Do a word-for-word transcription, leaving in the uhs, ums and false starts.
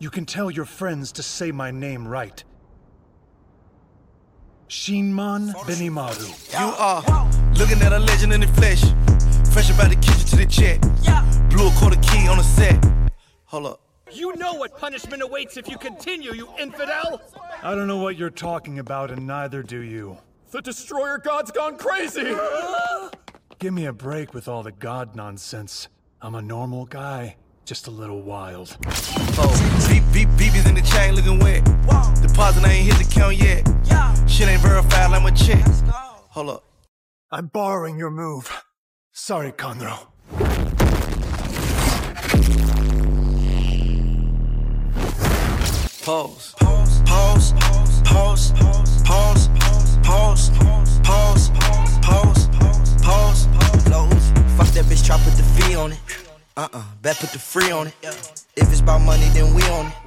You can tell your friends to say my name right. Shinman Benimaru. You are looking at a legend in the flesh. Fresh about the kitchen to the jet. Blew a quarter key on the set. Hold up. You know what punishment awaits if you continue, you infidel! I don't know what you're talking about, and neither do you. The Destroyer God's gone crazy! Give me a break with all the god nonsense. I'm a normal guy, just a little wild. Oh, beep, beep, beebies in the chain looking wet. Deposit, I ain't hit the count yet. Shit ain't verified like my check. Hold up. I'm borrowing your move. Sorry, Conroe. Pause. Pause. Pause. Pause. Pause. Pause. Pause. Pause. Pause. Close. Fuck that bitch, try put the fee on it. Uh-uh, bet put the free on it. If it's about money, then we on it.